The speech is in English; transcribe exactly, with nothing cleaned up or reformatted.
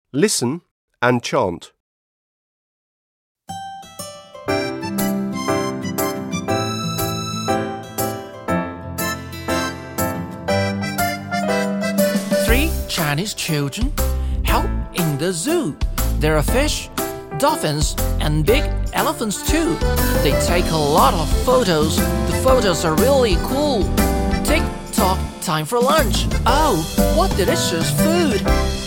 Listen and chant. Three Chinese children help in the zoo. There are fish, dolphins, and big elephants too. They take a lot of photos. The photos are really cool. Tick tock, time for lunch. Oh, what delicious food!